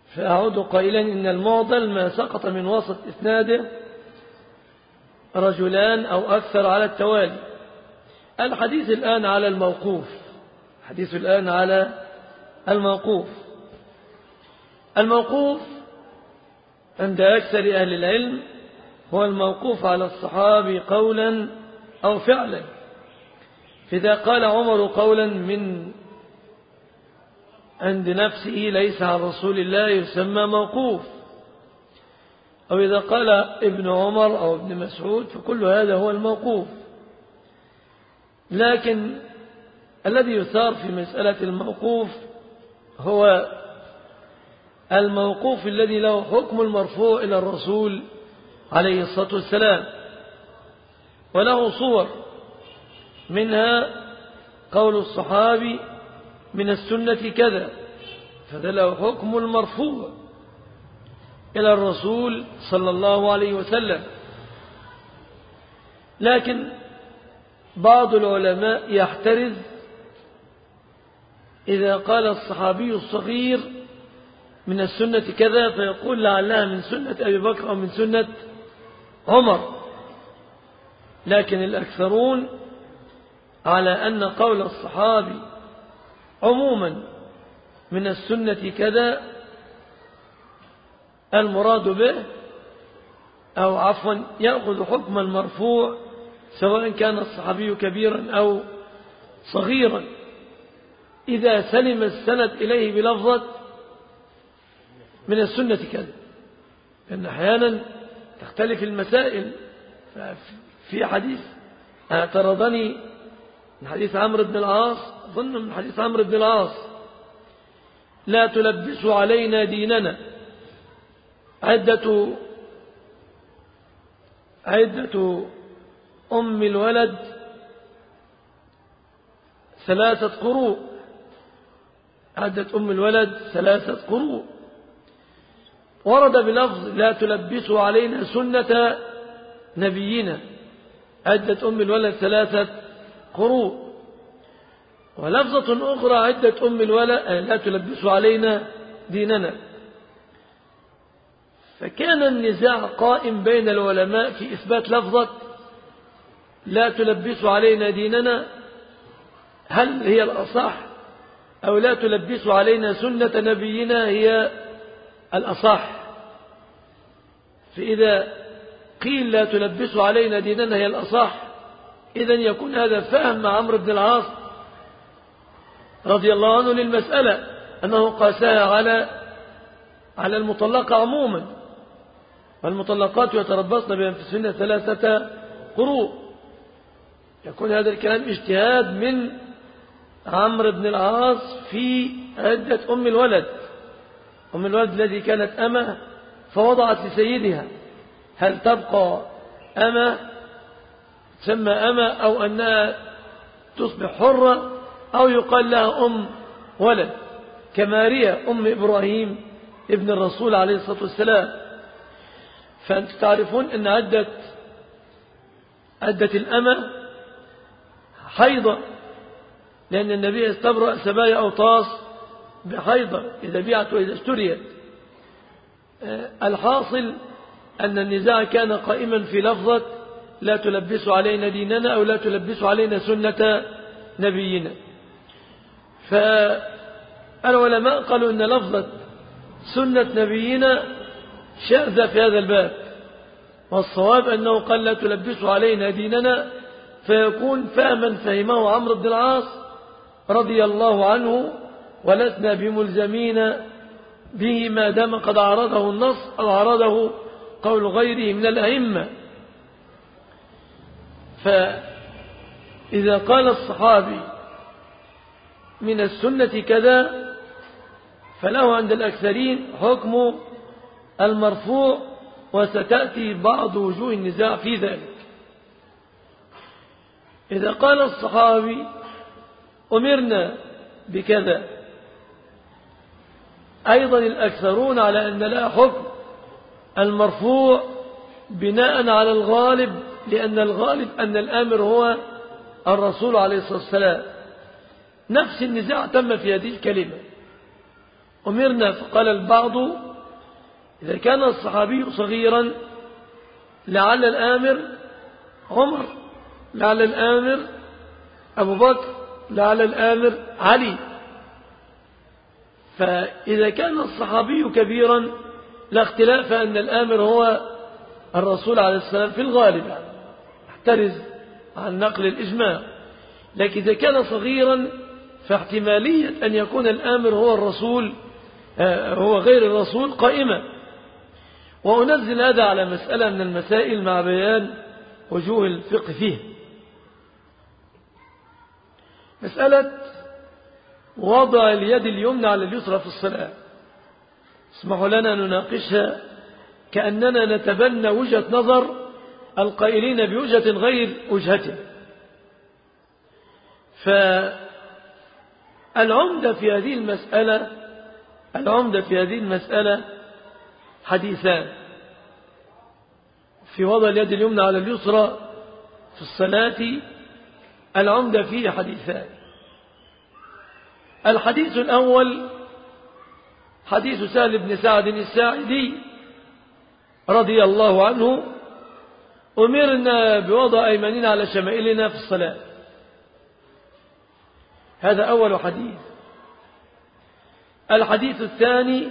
فأعود قائلا إن المعضل ما سقط من وسط إسناده رجلان أو أكثر على التوالي. الحديث الآن على الموقوف. الحديث الآن على الموقوف. الموقوف عند أكثر أهل العلم هو الموقوف على الصحابي قولا أو فعلا. فإذا قال عمر قولا من عند نفسه ليس عن رسول الله يسمى موقوف، أو إذا قال ابن عمر أو ابن مسعود فكل هذا هو الموقوف. لكن الذي يثار في مسألة الموقوف هو الموقوف الذي له حكم المرفوع إلى الرسول عليه الصلاة والسلام، وله صور، منها قول الصحابي من السنة كذا، فده له حكم المرفوع إلى الرسول صلى الله عليه وسلم. لكن بعض العلماء يحترز إذا قال الصحابي الصغير من السنة كذا فيقول لعلها من سنة أبي بكر أو من سنة عمر. لكن الأكثرون على أن قول الصحابي عموما من السنة كذا المراد به، أو عفوا يأخذ حكم المرفوع سواء كان الصحابي كبيرا أو صغيرا إذا سلم السند إليه بلفظة من السنة كذا. لأن أحيانا تختلف المسائل. في حديث اعترضني من حديث عمرو بن العاص، أظن من حديث عمرو بن العاص: لا تلبسوا علينا ديننا. عدة أم الولد 3 قروء. عدة أم الولد 3 قروء. ورد بلفظ لا تلبسوا علينا سنة نبينا. عدة أم الولد 3 قروء. ولفظة أخرى عدة أم الولد لا تلبسوا علينا ديننا. فكان النزاع قائم بين العلماء في إثبات لفظة لا تلبسوا علينا ديننا، هل هي الأصح أو لا تلبسوا علينا سنة نبينا هي الأصح. فإذا قيل لا تلبسوا علينا ديننا هي الأصح، إذن يكون هذا فهم عمرو بن العاص رضي الله عنه للمسألة، أنه قاسها على المطلقة عموما، والمطلقات يتربصن بأنفسهن 3 قروء. يكون هذا الكلام اجتهاد من عمرو بن العاص في عدة أم الولد. أم الولد الذي كانت أمة فوضعت لسيدها، هل تبقى أمة تسمى أمة أو أنها تصبح حرة أو يقال لها أم ولد كماريا أم إبراهيم ابن الرسول عليه الصلاة والسلام. فأنتم تعرفون أن عدة الأمة حيضة، لأن النبي استبرأ سبايا أوطاس بحيضة إذا بيعت وإذا اشتريت. الحاصل أن النزاع كان قائما في لفظة لا تلبسوا علينا ديننا أو لا تلبسوا علينا سنة نبينا. فالعلماء قالوا أن لفظة سنة نبينا شاذة في هذا الباب، والصواب أنه قال لا تلبسوا علينا ديننا، فيكون فهما فهمه عمرو بن العاص رضي الله عنه، ولسنا بملزمين به ما دام قد عرضه النص أو عرضه قول غيره من الأئمة. فإذا قال الصحابي من السنة كذا فله عند الأكثرين حكم المرفوع، وستأتي بعض وجوه النزاع في ذلك. إذا قال الصحابي أمرنا بكذا، أيضا الأكثرون على أن لا حكم المرفوع بناء على الغالب، لأن الغالب أن الآمر هو الرسول عليه الصلاة والسلام. نفس النزاع تم في هذه الكلمة. أمرنا، فقال البعض إذا كان الصحابي صغيرا لعل الآمر عمر، لعل الآمر أبو بكر، لعل الآمر علي. فإذا كان الصحابي كبيرا لا اختلاف أن الآمر هو الرسول عليه السلام في الغالب، يعني احترز عن نقل الإجماع. لكن إذا كان صغيرا فاحتمالية أن يكون الآمر هو الرسول هو غير الرسول قائمة. وأنزل هذا على مسألة من المسائل مع بيان وجوه الفقه فيه. مسألة وضع اليد اليمنى على اليسرى في الصلاة، اسمحوا لنا نناقشها كأننا نتبنى وجهة نظر القائلين بوجهة غير وجهته. فالعمدة في هذه المسألة حديثان في وضع اليد اليمنى على اليسرى في الصلاة. العمدة فيه حديثان. الحديث الأول حديث سهل بن سعد الساعدي رضي الله عنه: أمرنا بوضع أيماننا على شمائلنا في الصلاة. هذا أول حديث. الحديث الثاني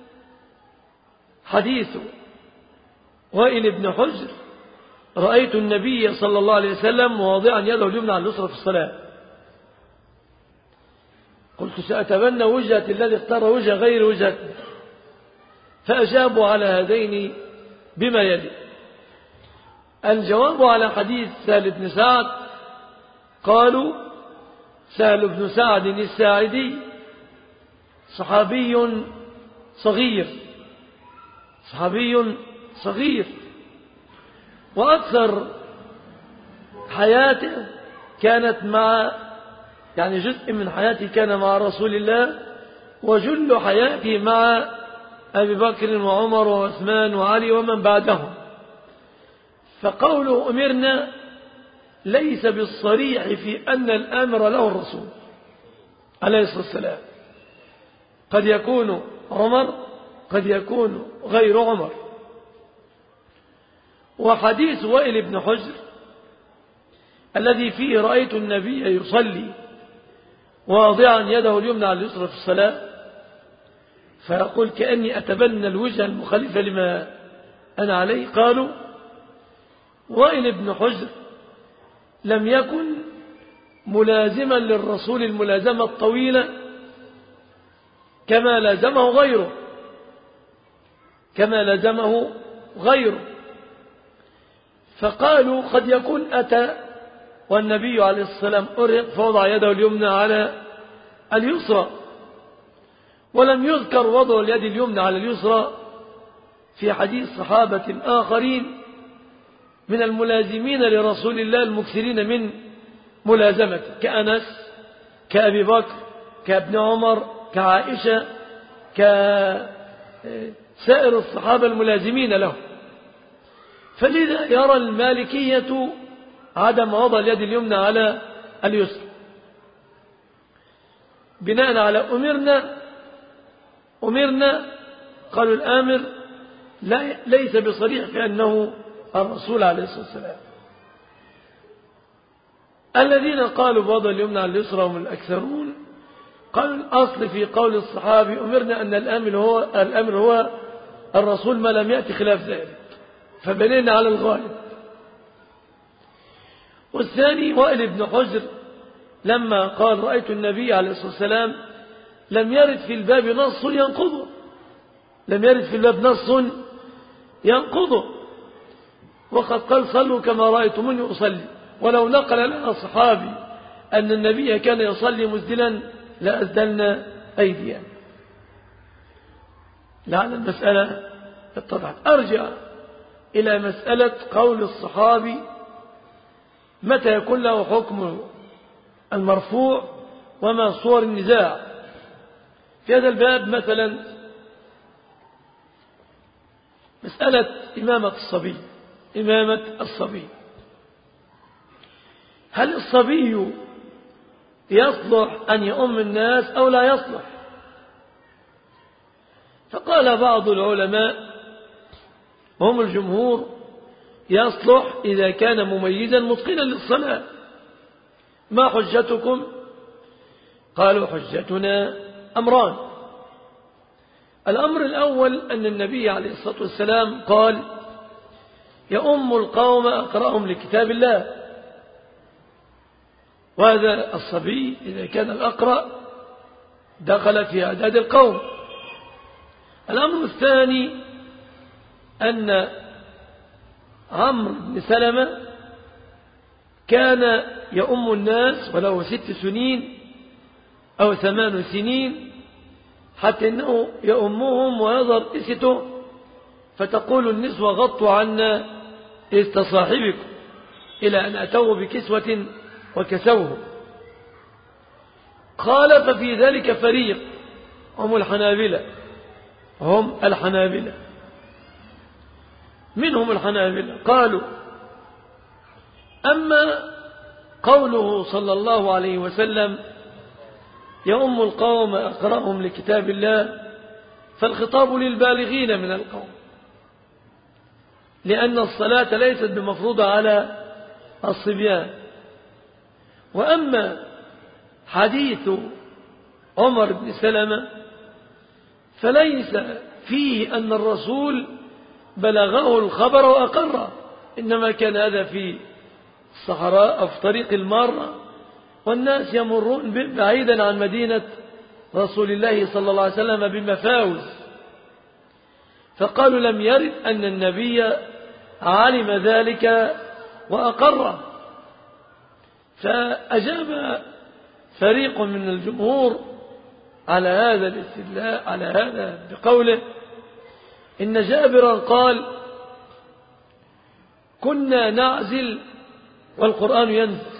حديث وائل بن حجر: رأيت النبي صلى الله عليه وسلم واضعا يده اليمنى على اليسرى في الصلاة. قلت سأتبنى وجهة الذي اختار وجهة غير وجهته، فأجابوا على هذين بما يلي. الجواب على حديث سهل بن سعد: قالوا سهل بن سعد الساعدي صحابي صغير، وأكثر حياته كانت يعني جزء من حياته كان مع رسول الله، وجل حياته مع أبي بكر وعمر وعثمان وعلي ومن بعدهم. فقوله أمرنا ليس بالصريح في أن الأمر له الرسول عليه الصلاة والسلام، قد يكون عمر قد يكون غير عمر. وحديث وائل بن حجر الذي فيه رأيت النبي يصلي واضعا يده اليمنى على اليسرى في الصلاة، فيقول كأني أتبنى الوجه المخالفة لما أنا عليه. قالوا وائل بن حجر لم يكن ملازما للرسول الملازمة الطويلة كما لازمه غيره، فقالوا قد يكون أتى والنبي عليه السلام أرهق فوضع يده اليمنى على اليسرى، ولم يذكر وضع اليد اليمنى على اليسرى في حديث صحابة آخرين من الملازمين لرسول الله المكثرين من ملازمته، كأنس، كأبي بكر، كابن عمر، كعائشة، كسائر الصحابة الملازمين له. فلذا يرى المالكية عدم وضع اليد اليمنى على اليسرى بناء على أمرنا. قالوا الآمر ليس بصريح في أنه الرسول عليه الصلاة والسلام. الذين قالوا بوضع اليمنى على اليسرى هم الأكثرون، قالوا الأصل في قول الصحابي أمرنا أن الأمر هو الرسول ما لم يأتي خلاف ذلك، فبنينا على الغالب. والثاني وائل بن حجر لما قال رأيت النبي عليه الصلاة والسلام لم يرد في الباب نص ينقضه، وقد قال صلوا كما رأيتموني أصلي. ولو نقل لنا صحابي أن النبي كان يصلي مسدلا لأسدلنا أيدينا. لعل المسألة اتضحت. أرجع إلى مسألة قول الصحابي متى يكون له حكم المرفوع وما صور النزاع في هذا الباب. مثلا مسألة إمامة الصبي، هل الصبي يصلح أن يؤم الناس أو لا يصلح؟ فقال بعض العلماء هم الجمهور يصلح إذا كان مميزا متقنا للصلاة. ما حجتكم؟ قالوا حجتنا أمران. الأمر الأول أن النبي عليه الصلاة والسلام قال يؤم القوم أقرأهم لكتاب الله، وهذا الصبي إذا كان الأقرأ دخل في أعداد القوم. الأمر الثاني أن عمرو بن سلمة كان يؤم الناس وله 6 سنين أو 8 سنين، حتى أنه يؤمهم ويظهر إسته، فتقول النسوة غطوا عنا إست صاحبكم، إلى أن أتوه بكسوة وكسوه. خالف في ذلك فريق هم الحنابلة. منهم الحنابلة قالوا أما قوله صلى الله عليه وسلم يؤم القوم أقرأهم لكتاب الله، فالخطاب للبالغين من القوم، لأن الصلاة ليست بمفروضة على الصبيان. وأما حديث عمر بن سلمة فليس فيه أن الرسول بلغه الخبر وأقره، إنما كان هذا في الصحراء أو في طريق المارة، والناس يمرون بعيدا عن مدينة رسول الله صلى الله عليه وسلم بمفاوز، فقالوا لم يرد أن النبي علم ذلك وأقره. فأجاب فريق من الجمهور على هذا الاستدلال على هذا بقوله إن جابرا قال كنا نعزل والقرآن ينزل،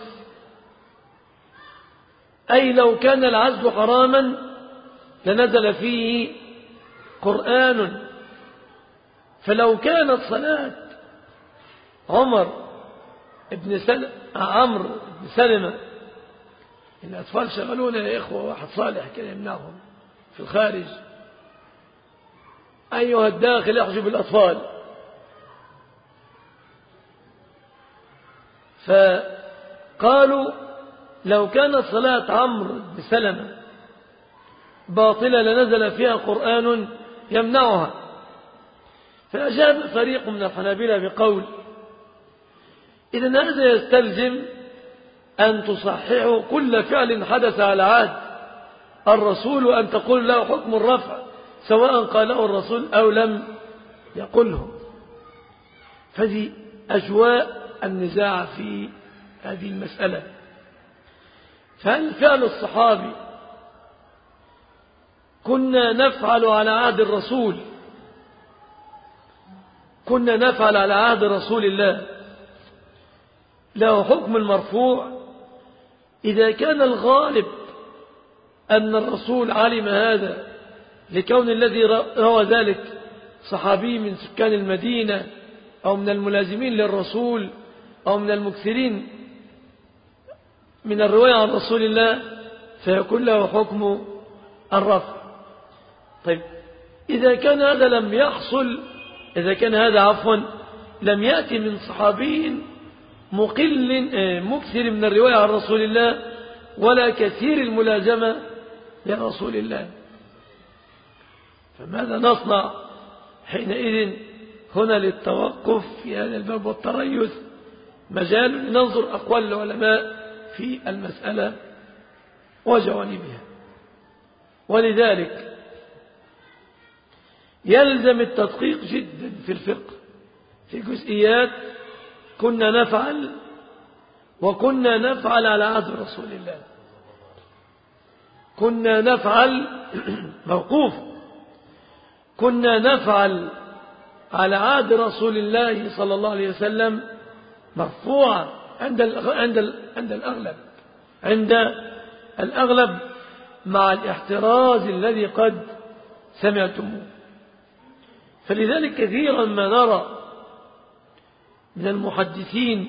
أي لو كان العزل حراما لنزل فيه قرآن. فلو كانت صلاة عمرو بن سلمة، الأطفال شغلونا يا إخوة، واحد صالح كان يمنعهم في الخارج، أيها الداخل يحجب الأطفال. فقالوا لو كانت صلاة عمرو بن سلمة باطلة لنزل فيها قرآن يمنعها. فأجاب فريق من الحنابلة بقول إذن هذا يستلزم أن تصححوا كل فعل حدث على عهد الرسول، وأن تقول له حكم الرفع سواء قاله الرسول أو لم يقله. فهذه أجواء النزاع في هذه المسألة. فهل فعل الصحابي كنا نفعل على عهد الرسول، كنا نفعل على عهد رسول الله، له حكم المرفوع إذا كان الغالب أن الرسول علم هذا، لكون الذي روى ذلك صحابي من سكان المدينة أو من الملازمين للرسول أو من المكثرين من الرواية عن رسول الله، فيكون له حكم الرفع. طيب إذا كان هذا لم يحصل، إذا كان هذا عفوا لم يأتي من صحابي مكثر من الرواية عن رسول الله ولا كثير الملازمة لرسول الله، فماذا نصنع حينئذ؟ هنا للتوقف في هذا الباب والتريث مجال لننظر أقوال العلماء في المسألة وجوانبها. ولذلك يلزم التدقيق جدا في الفقه في جزئيات كنا نفعل وكنا نفعل على عهد رسول الله. كنا نفعل موقوف، كنا نفعل على عهد رسول الله صلى الله عليه وسلم مرفوعة عند الأغلب مع الاحتراز الذي قد سمعتموه. فلذلك كثيرا ما نرى من المحدثين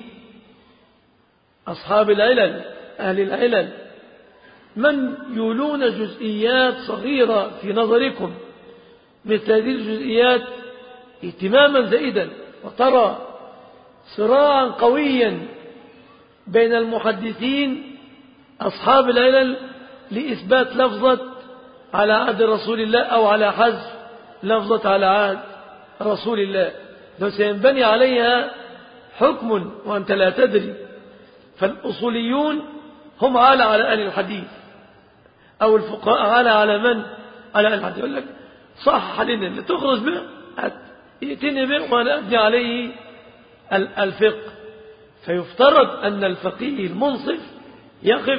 أصحاب العلل أهل العلل من يولون جزئيات صغيرة في نظركم مثل هذه الجزئيات اهتماما زائدا، وترى صراعا قويا بين المحدثين أصحاب العلل لإثبات لفظة على عهد رسول الله أو على حذف لفظة على عهد رسول الله، لو سينبني عليها حكم وأنت لا تدري. فالأصوليون هم على أهل الحديث، أو الفقهاء على من؟ على أهل الحديث. يقول لك صح لنا اللي تخرج به يأتيني به وأنا أبني عليه الفقه. فيفترض أن الفقيه المنصف يقف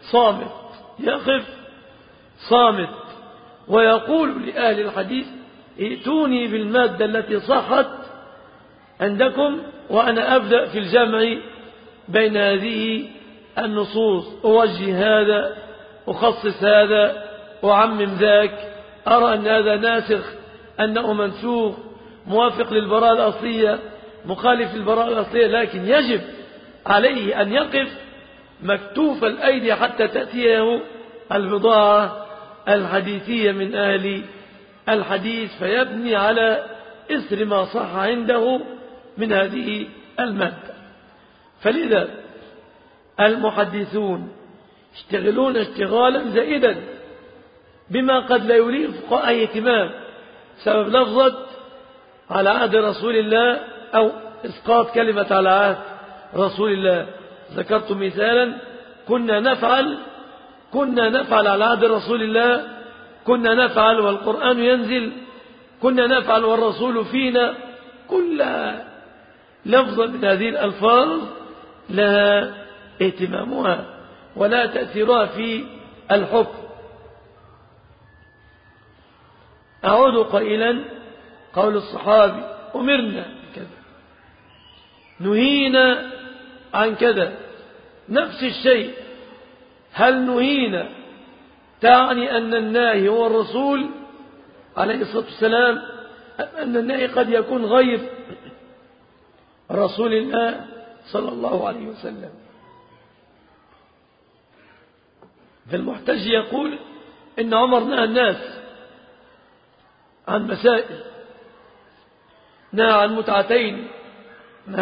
صامت ويقول لأهل الحديث ائتوني بالمادة التي صحت عندكم وأنا أبدأ في الجمع بين هذه النصوص، أوجه هذا، أخصص هذا، أعمم ذاك، أرى أن هذا ناسخ، أنه منسوخ، موافق للبراءة الأصلية، مخالف للبراءة الأصلية. لكن يجب عليه أن يقف مكتوف الأيدي حتى تأتيه البضاعة الحديثية من أهل الحديث، فيبني على إثر ما صح عنده من هذه المادة. فلذا المحدثون يشتغلون اشتغالا زائدا بما قد لا يوليه الفقهاء اهتمام، سبب لفظة على عهد رسول الله أو إسقاط كلمة على عهد رسول الله. ذكرت مثالا: كنا نفعل على عهد رسول الله، كنا نفعل والقرآن ينزل، كنا نفعل والرسول فينا. كل لفظة من هذه الألفاظ لها اهتمامها ولا تأثيرها في الحكم. أعود قائلا: قول الصحابي أمرنا كذا، نهينا عن كذا، نفس الشيء. هل نهينا تعني أن الناهي هو الرسول عليه الصلاة والسلام، أن الناهي قد يكون غير رسول الله صلى الله عليه وسلم؟ فالمحتج يقول إن عمر نهى الناس عن مسائل، نهى عن متعتين، نهى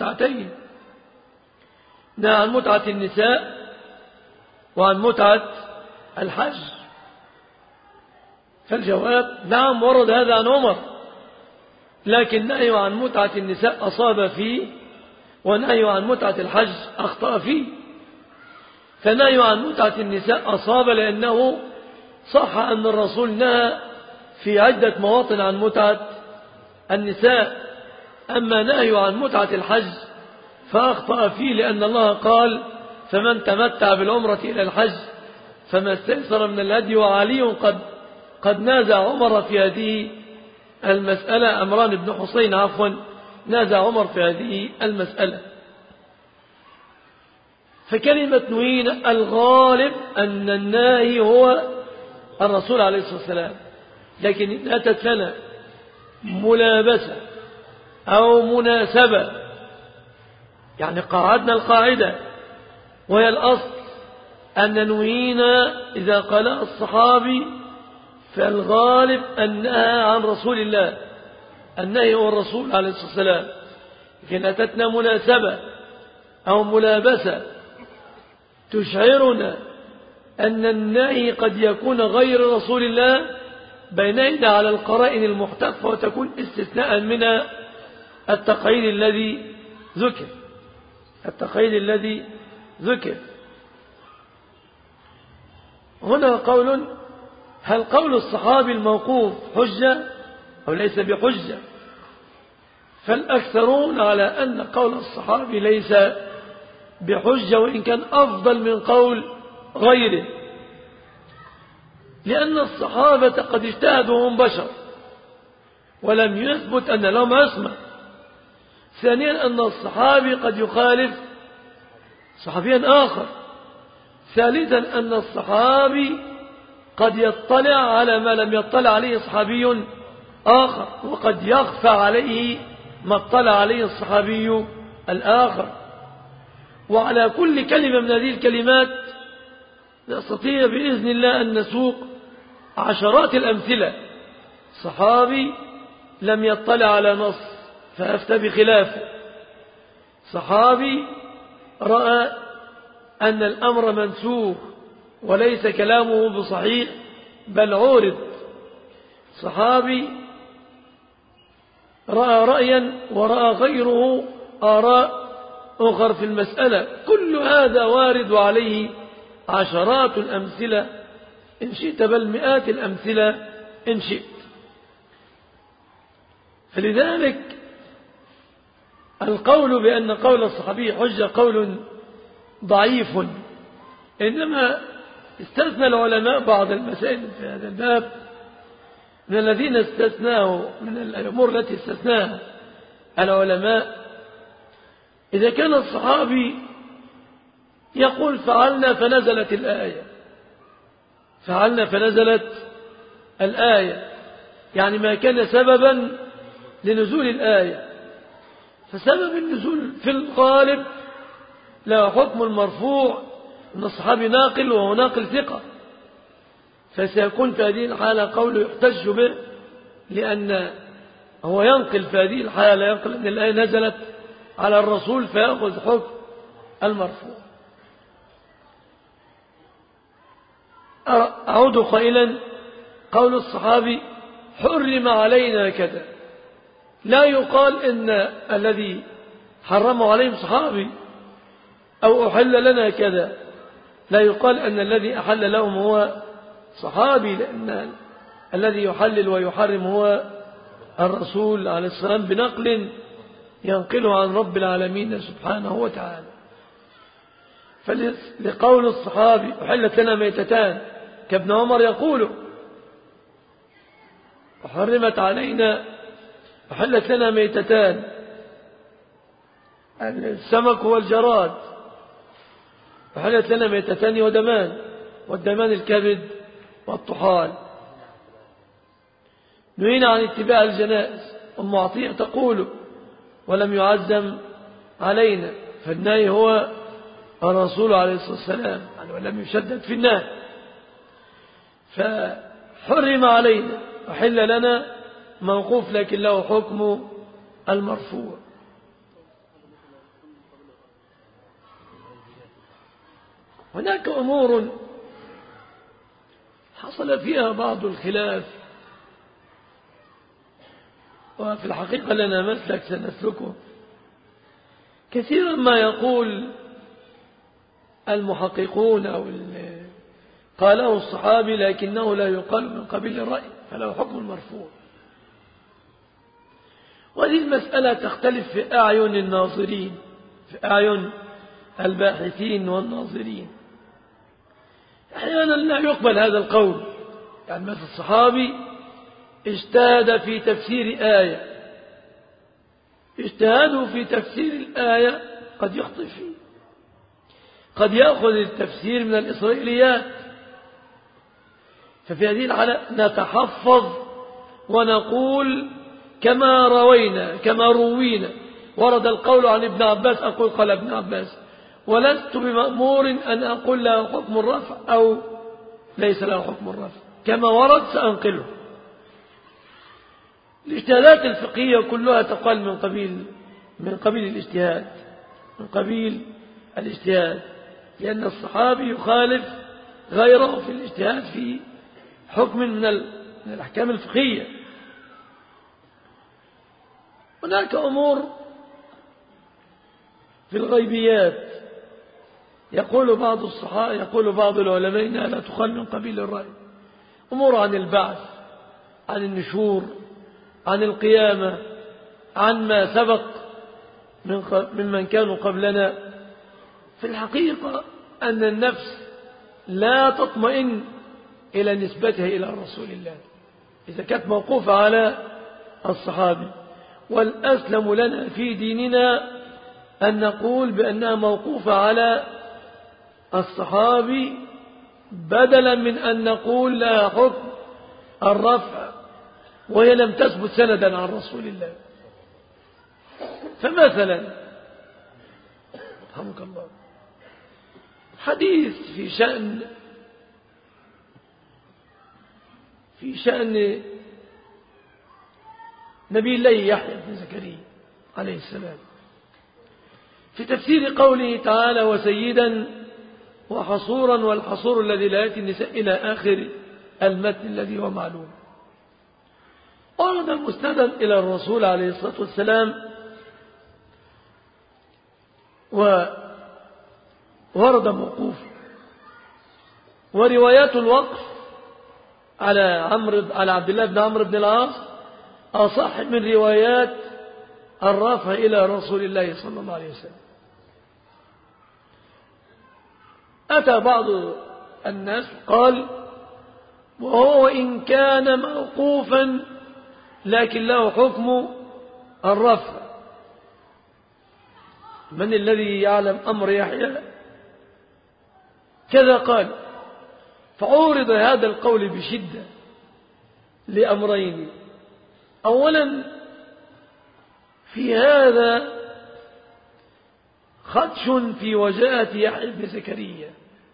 عن متعة النساء وعن متعة الحج. فالجواب: نعم، ورد هذا عن عمر، لكن نهي عن متعة النساء أصاب فيه، ونهي عن متعة الحج أخطأ فيه. فنهي عن متعة النساء أصاب لأنه صح أن الرسول نهى في عدة مواطن عن متعة النساء. أما نهي عن متعة الحج فأخطأ فيه، لأن الله قال: فمن تمتع بالعمرة إلى الحج فما استيسر من الهدي. وعلي قد نازع عمر في هذه المسألة، عمران بن حسين نازع عمر في هذه المسألة. فكلمة نهينا الغالب أن الناهي هو الرسول عليه الصلاة والسلام، لكن أتت لنا ملابسة أو مناسبة، يعني قاعدنا القاعدة وهي الأصل أن نهينا إذا قال الصحابي فالغالب أنها عن رسول الله، النهي هو الرسول عليه الصلاة والسلام. لكن أتتنا مناسبة أو ملابسة تشعرنا أن النهي قد يكون غير رسول الله، بيننا على القرائن المحتفة وتكون استثناء من التقييد الذي ذكر. هنا قول: هل قول الصحابي الموقوف حجة أو ليس بحجة؟ فالأكثرون على أن قول الصحابي ليس بحجة، وإن كان أفضل من قول غيره، لأن الصحابة قد اجتهدوا وهم بشر ولم يثبت أن لهم عصمة. ثانيا أن الصحابي قد يخالف صحابيا آخر. ثالثا أن الصحابي قد يطلع على ما لم يطلع عليه صحابي آخر، وقد يخفى عليه ما اطلع عليه الصحابي الآخر. وعلى كل كلمة من هذه الكلمات نستطيع بإذن الله أن نسوق عشرات الأمثلة صحابي لم يطلع على نص فأفتى بخلافه، صحابي رأى أن الأمر منسوخ وليس كلامه بصحيح بل عورض، صحابي رأى رأيا ورأى غيره آراء أخر في المسألة. كل هذا وارد وعليه عشرات الأمثلة إن شئت بل مئات الأمثلة إن شئت. فلذلك القول بأن قول الصحابي حجة قول ضعيف، إنما استثنى العلماء بعض المسائل في هذا الباب من الذين استثناه من الأمور التي استثناها العلماء. إذا كان الصحابي يقول فعلنا فنزلت الآية، فعلنا فنزلت الآية، يعني ما كان سببا لنزول الآية، فسبب النزول في الغالب له حكم المرفوع أن الصحابي ناقل وهو ناقل ثقة، فسيكون في هذه الحالة قوله يحتج به، لأن هو ينقل في هذه الحالة ينقل أن الآية نزلت على الرسول فيأخذ حكم المرفوع. أعود قائلا قول الصحابي حرم علينا كذا، لا يقال إن الذي حرمه عليهم صحابي أو أحل لنا كذا، لا يقال أن الذي أحل لهم هو صحابي، لأن الذي يحلل ويحرم هو الرسول عليه السلام بنقل ينقله عن رب العالمين سبحانه وتعالى. فلقول الصحابي أحلت لنا ميتتان كابن عمر يقول وحرمت علينا أحلت لنا ميتتان السمك والجراد، أحلت لنا ميتتان ودمان، والدمان الكبد والطحال. نهينا عن اتباع الجنائز، أم عطية تقول ولم يعزم علينا، فالنهي هو الرسول عليه الصلاة والسلام ولم يشدد في النهي، فحرم علينا وحل لنا موقوف لكن له حكم المرفوع. هناك أمور حصل فيها بعض الخلاف، وفي الحقيقة لنا مسلك سنسلكه. كثيرا ما يقول المحققون أو قاله الصحابي لكنه لا يقال من قبيل الرأي فله حكم المرفوع، وهذه المسألة تختلف في أعين الناظرين، في أعين الباحثين والناظرين. أحيانا لا يقبل هذا القول، يعني مثل الصحابي اجتهد في تفسير آية، اجتهاده في تفسير الآية قد يخطئ فيه، قد يأخذ التفسير من الإسرائيليات، ففي هذه الحالة نتحفظ ونقول كما روينا كما روينا ورد القول عن ابن عباس أقول قال ابن عباس، ولست بمأمور أن أقول له حكم الرفع أو ليس له حكم الرفع، كما ورد سأنقله. الاجتهادات الفقهية كلها تقال من قبيل الاجتهاد، من قبيل الاجتهاد، لأن الصحابي يخالف غيره في الاجتهاد في حكم من الأحكام الفقهية. هناك أمور في الغيبيات يقول بعض العلماء إنها لا تقال من قبيل الرأي، أمور عن البعث، عن النشور، عن القيامة، عن ما سبق ممن كانوا قبلنا. في الحقيقة أن النفس لا تطمئن إلى نسبتها إلى رسول الله إذا كانت موقوفة على الصحابي، والأسلم لنا في ديننا أن نقول بأنها موقوفة على الصحابي بدلا من أن نقول لها حكم الرفع وهي لم تثبت سندا عن رسول الله. فمثلا رحمك الله حديث في شأن نبي الله يحيى بن زكريا عليه السلام. في تفسير قوله تعالى وسيدا وحصورا، والحصور الذي لا يأتي النساء إلى آخر المتن الذي هو معلوم. ورد مسندا إلى الرسول عليه الصلاة والسلام، وورد موقوف، وروايات الوقف على عبد الله بن عمرو بن العاص أصح من روايات الرفع إلى رسول الله صلى الله عليه وسلم. أتى بعض الناس قال وهو إن كان موقوفا لكن له حكم الرفع. من الذي يعلم أمر يحيى؟ كذا قال. فعورض هذا القول بشدة لأمرين. أولا في هذا خدش في وجاءة يحيى بن زكريا،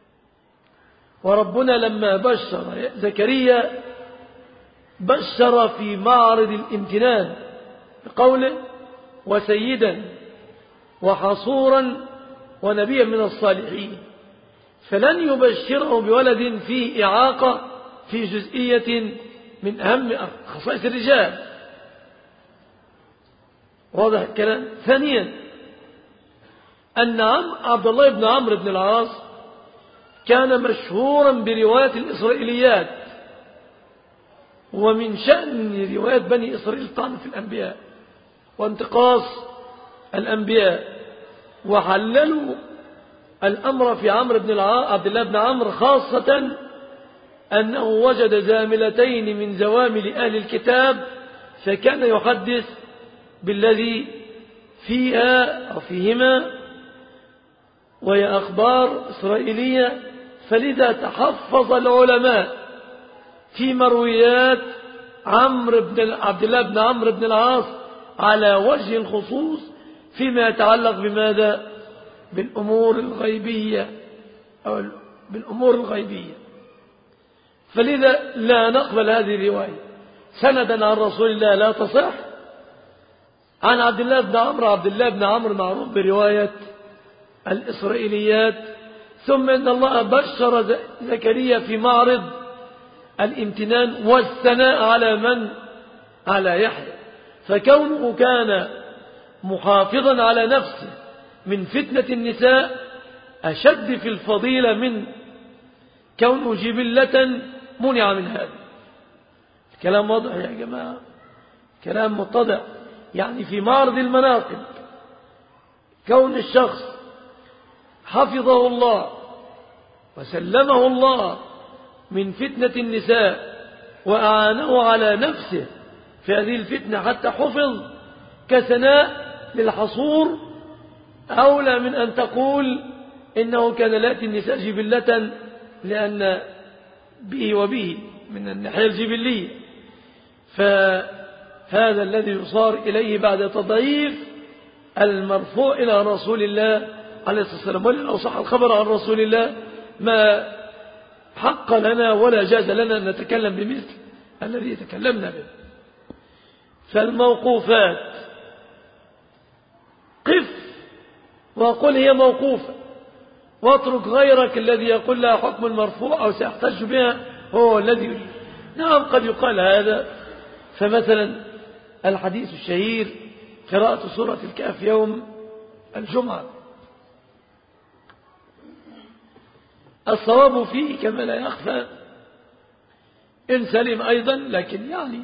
وربنا لما بشر زكريا بشر في معرض الامتنان بقوله وسيدا وحصورا ونبيا من الصالحين، فلن يبشره بولد فيه إعاقة في جزئية من أهم خصائص الرجال. واضح الكلام. ثانيا أن عبد الله بن عمرو بن العاص كان مشهورا برواية الإسرائيليات، ومن شأن رواية بني إسرائيل طعن في الأنبياء وانتقاص الأنبياء، وحللوا الأمر في عبد الله بن عمرو خاصة أنه وجد زاملتين من زوامل أهل الكتاب فكان يحدث بالذي فيها أو فيهما، وهي أخبار إسرائيلية. فلذا تحفظ العلماء في مرويات عبد الله بن عمرو بن العاص على وجه الخصوص فيما يتعلق بماذا؟ بالأمور الغيبية أو بالأمور الغيبية. فلذا لا نقبل هذه الرواية سندا عن رسول الله، لا تصح. عن عبد الله بن عمرو معروف برواية الإسرائيليات. ثم إن الله بشر زكريا في معرض الامتنان والثناء على من؟ على يحيى. فكونه كان محافظا على نفسه من فتنة النساء أشد في الفضيلة من كونه جبلة منع من هذا. الكلام واضح يا جماعة، كلام متضح. يعني في معرض المناقب كون الشخص حفظه الله وسلمه الله من فتنة النساء وأعانه على نفسه في هذه الفتنة حتى حفظ كثناء للحصور، أولى من أن تقول إنه كان لاتي النساء جبلة، لأن به وبه من الناحية الجبلية. فهذا الذي يصار إليه بعد تضعيف المرفوع إلى رسول الله عليه الصلاة والسلام. ولو صح الخبر عن رسول الله ما حق لنا ولا جاز لنا أن نتكلم بمثل الذي تكلمنا به. فالموقوفات قف وقل هي موقوفة، واترك غيرك الذي يقول لها حكم المرفوع أو سيحتج بها هو الذي يريد. نعم قد يقال هذا. فمثلا الحديث الشهير قراءة سورة الكهف يوم الجمعة، الصواب فيه كما لا يخفى إن سلم أيضا، لكن يعني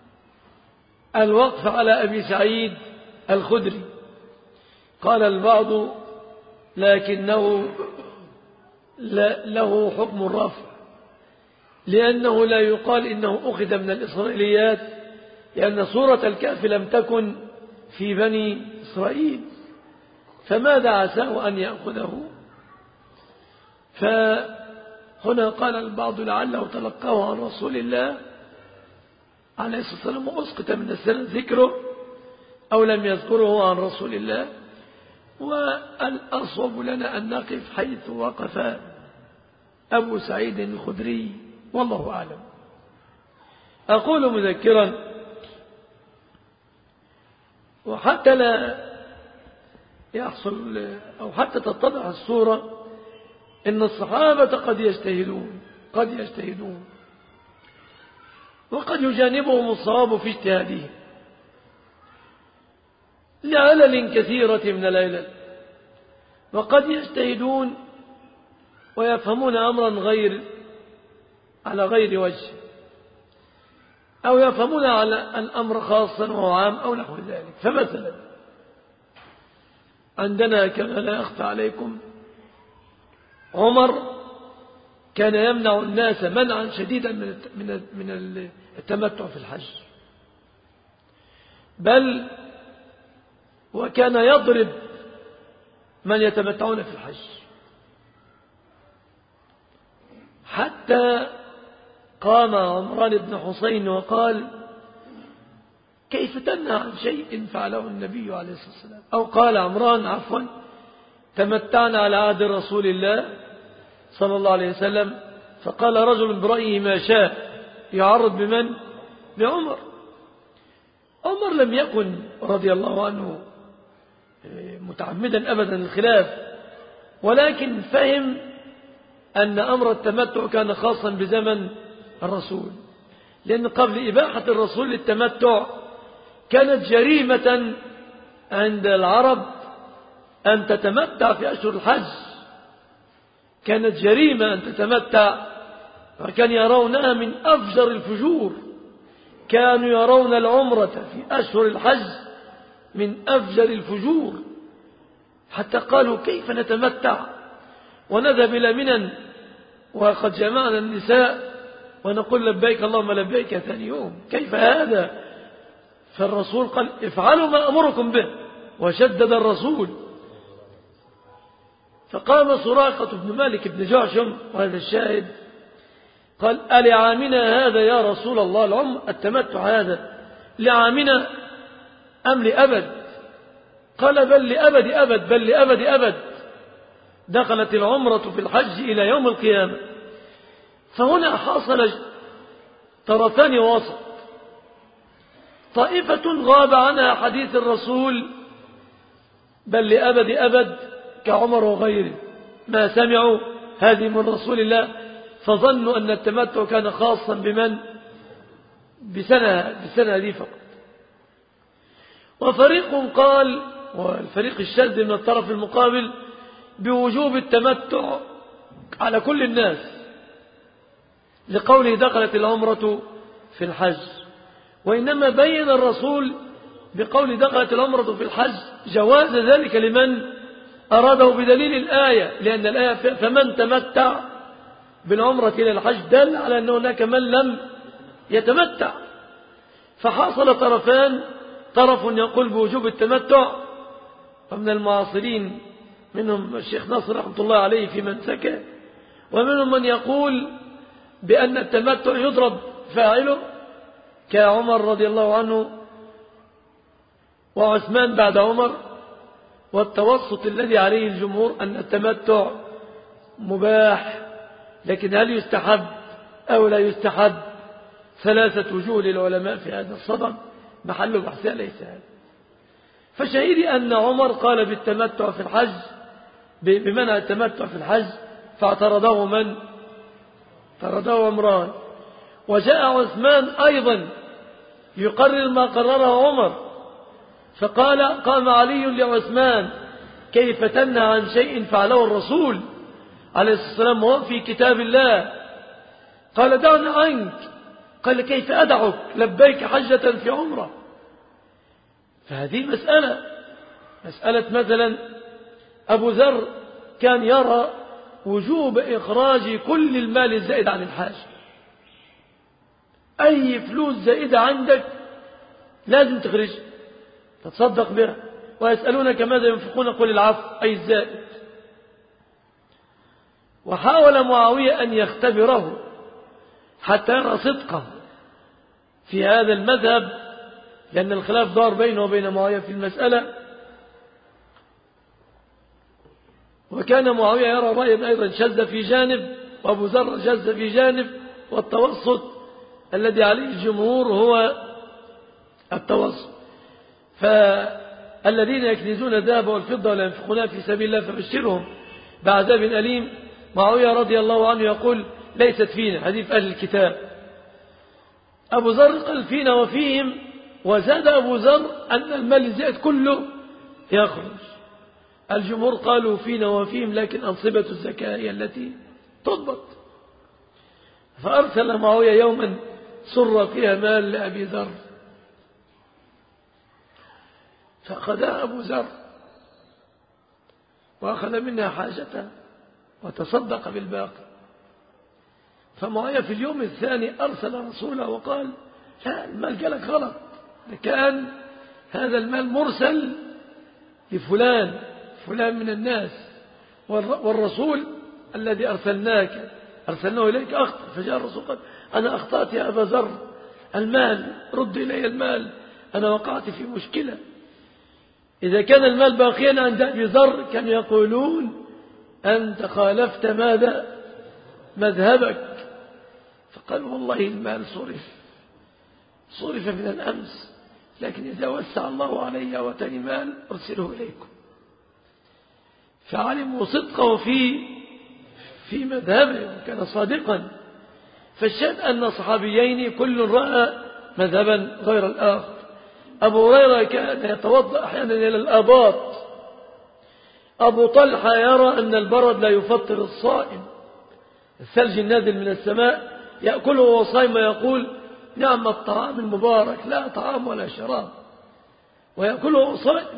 الوقف على أبي سعيد الخدري. قال البعض لكنه له حكم الرفع، لأنه لا يقال إنه أخذ من الإسرائيليات، لأن سورة الكهف لم تكن في بني إسرائيل، فماذا عساه أن يأخذه؟ فهنا قال البعض لعله تلقاه عن رسول الله عليه الصلاة والسلام وأسقط من السنة ذكره أو لم يذكره عن رسول الله. والأصوب لنا أن نقف حيث وقف أبو سعيد الخدري، والله أعلم. أقول مذكرا وحتى لا يحصل أو حتى تتضح الصورة إن الصحابة قد يجتهدون وقد يجانبهم الصواب في اجتهادهم لعلل كثيرة من العلل، وقد يجتهدون ويفهمون أمرا على غير وجه، أو يفهمون على الأمر خاصا وهو عام أو نحو ذلك. فمثلا عندنا كما لا يخفى عليكم عمر كان يمنع الناس منعا شديدا من التمتع في الحج، بل وكان يضرب من يتمتعون في الحج، حتى قام عمران بن حسين وقال: كيف تنهى عن شيء فعله النبي عليه الصلاة والسلام؟ أو قال عمران عفوا: تمتعنا على عهد رسول الله صلى الله عليه وسلم. فقال رجل برأيه ما شاء يعرض بمن؟ بعمر. عمر لم يكن رضي الله عنه متعمدا أبدا الخلاف، ولكن فهم أن أمر التمتع كان خاصا بزمن الرسول، لأن قبل إباحة الرسول للتمتع كانت جريمة عند العرب أن تتمتع في أشهر الحج، كانت جريمة أن تتمتع، وكان يرونها من أفجر الفجور. كانوا يرون العمرة في أشهر الحج من أفجر الفجور، حتى قالوا: كيف نتمتع ونذهب إلى منى وقد جمعنا النساء ونقول لبيك اللهم لبيك ثاني يوم؟ كيف هذا؟ فالرسول قال: افعلوا ما أمركم به، وشدد الرسول. فقام سراقة بن مالك بن جعشم، وهذا الشاهد، قال: ألعامنا هذا يا رسول الله؟ التمتع هذا لعامنا أم لأبد؟ قال: بل لأبد أبد، بل لأبد أبد. دخلت العمرة في الحج إلى يوم القيامة. فهنا حصل طرفان وسط: طائفة غاب عنها حديث الرسول بل لأبد أبد كعمر وغيره، ما سمعوا هذه من رسول الله، فظنوا أن التمتع كان خاصا بمن؟ بسنة دي فقط. وفريق قال، والفريق الشاذ من الطرف المقابل، بوجوب التمتع على كل الناس، لقوله دخلت العمرة في الحج. وإنما بين الرسول بقول دخلت العمرة في الحج جواز ذلك لمن أراده بدليل الآية، لأن الآية فمن تمتع بالعمرة إلى الحج دل على أن هناك من لم يتمتع. فحصل طرفان: طرف يقول بوجوب التمتع، ومن المعاصرين منهم الشيخ ناصر رحمة الله عليه في منسكه، ومنهم من يقول بأن التمتع يضرب فاعله كعمر رضي الله عنه وعثمان بعد عمر. والتوسط الذي عليه الجمهور أن التمتع مباح، لكن هل يستحب أو لا يستحب؟ ثلاثة وجوه للعلماء في هذا الصدد، محل بحثها ليس هذا. فشهيدي أن عمر قال بالتمتع في الحج، بمنع التمتع في الحج، فاعترضه من؟ اعترضه عمران. وجاء عثمان أيضا يقرر ما قرره عمر، فقال: قام علي لعثمان: كيف تنهى عن شيء فعله الرسول عليه الصلاة والسلام وهو في كتاب الله؟ قال: دعنا عنك. قال: كيف أدعك؟ لبيك حجة في عمرة. فهذه مسألة مثلا أبو ذر كان يرى وجوب إخراج كل المال الزائد عن الحاج، أي فلوس زائدة عندك لازم تخرج تتصدق بها. ويسألونك ماذا ينفقون؟ قل العفو، أي الزائد. وحاول معاوية أن يختبره حتى يرى صدقه في هذا المذهب، لأن الخلاف دار بينه وبين معاوية في المسألة، وكان معاوية يرى رأيا أيضا شذ في جانب، وأبو ذر شذ في جانب، والتوسط الذي عليه الجمهور هو التوسط. الذين يكنزون الذهب والفضة ولا ينفقونها في سبيل الله فبشرهم بعذاب أليم. معاوية رضي الله عنه يقول ليست فينا، هذه في أهل الكتاب. أبو ذر قال فينا وفيهم، وزاد أبو ذر أن المال الزائد كله يخرج. الجمهور قالوا فينا وفيهم، لكن أنصبة الزكاة هي التي تضبط. فأرسل معاوية يوما سر فيها مال لأبي ذر، فأخذها أبو ذر وأخذ منها حاجته وتصدق بالباقي. فمعاوية في اليوم الثاني أرسل رسوله وقال لا، المال جالك غلط، كان هذا المال مرسل لفلان من الناس، والرسول الذي أرسلناه إليك أخطأ. فجاء الرسول قال أنا أخطأت يا أبا ذر، المال رد إلي المال، أنا وقعت في مشكلة. إذا كان المال باقيا عند أبي ذر كانوا يقولون أنت خالفت ماذا؟ مذهبك. فقال والله المال صرف من الأمس، لكن إذا وسع الله علي وتاني مال أرسله إليكم. فعلموا صدقه في مذهبه وكان صادقا. فالشاهد أن صحابيين كل رأى مذهبا غير الآخر. أبو هريرة كان يتوضأ أحيانا إلى الآباط. أبو طلحة يرى أن البرد لا يفطر الصائم، الثلج النازل من السماء يأكله وهو صائم ويقول نعم الطعام المبارك، لا طعام ولا شراب، ويأكله وهو صائم.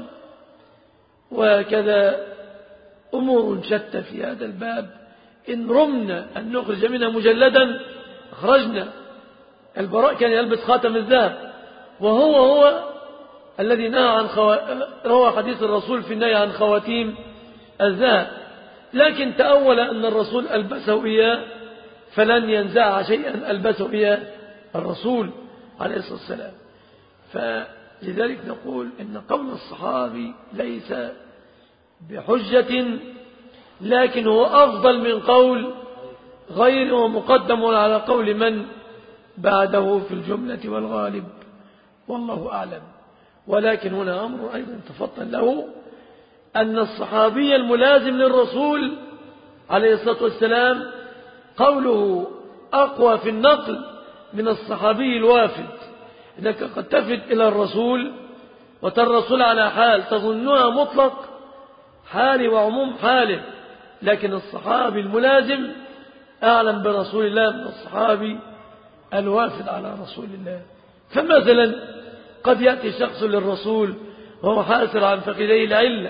وكذا أمور شتى في هذا الباب. إن رمنا أن نخرج منها مجلدا أخرجنا. البراء كان يلبس خاتم الذهب، وهو الذي نهى عن روى حديث الرسول في النهي عن خواتيم الذهب، لكن تأول أن الرسول ألبسه إياه فلن ينزع شيئا ألبسه إياه الرسول عليه الصلاة والسلام. فلذلك نقول إن قول الصحابي ليس بحجة، لكن هو أفضل من قول غيره ومقدم على قول من بعده في الجملة والغالب، والله أعلم. ولكن هنا أمر أيضا تفضل له، أن الصحابي الملازم للرسول عليه الصلاة والسلام قوله أقوى في النقل من الصحابي الوافد. إنك قد تفد إلى الرسول وترى الرسول على حال تظنها مطلق حاله وعموم حاله، لكن الصحابي الملازم أعلم برسول الله من الصحابي الوافد على رسول الله. فمثلا قد يأتي شخص للرسول وهو حاسر عن فخذيه العلة،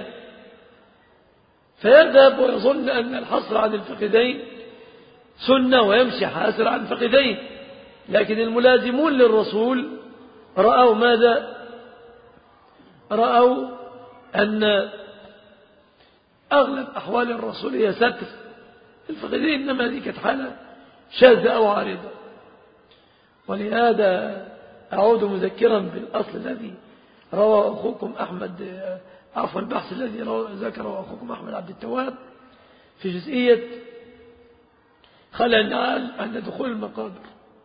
فيذهب ويظن أن الحصر عن الفخذين سنة ويمشي حاسر عن فخذين، لكن الملازمون للرسول رأوا ماذا؟ رأوا أن أغلب أحوال الرسول هي ستر الفخذين، إنما هذه كانت حالة شاذة أو عارضة. ولهذا أعود مذكرا بالأصل الذي روى أخوكم أحمد، عفوا البحث الذي ذكره أخوكم أحمد عبد التواب في جزئية خلع النعال عند دخول المقابر.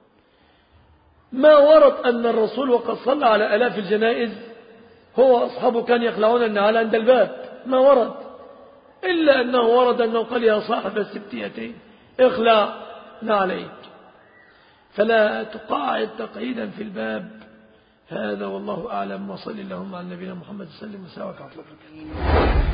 ما ورد أن الرسول وقد صلى على آلاف الجنائز هو وأصحابه كان يخلعون النعال عند الباب، ما ورد، إلا أنه ورد أنه قال يا صاحب السبتيتين اخلع نعليك. فلا تقاعد تقعيدا في الباب هذا، والله أعلم. وصل اللهم على نبينا محمد صلى الله عليه وسلم.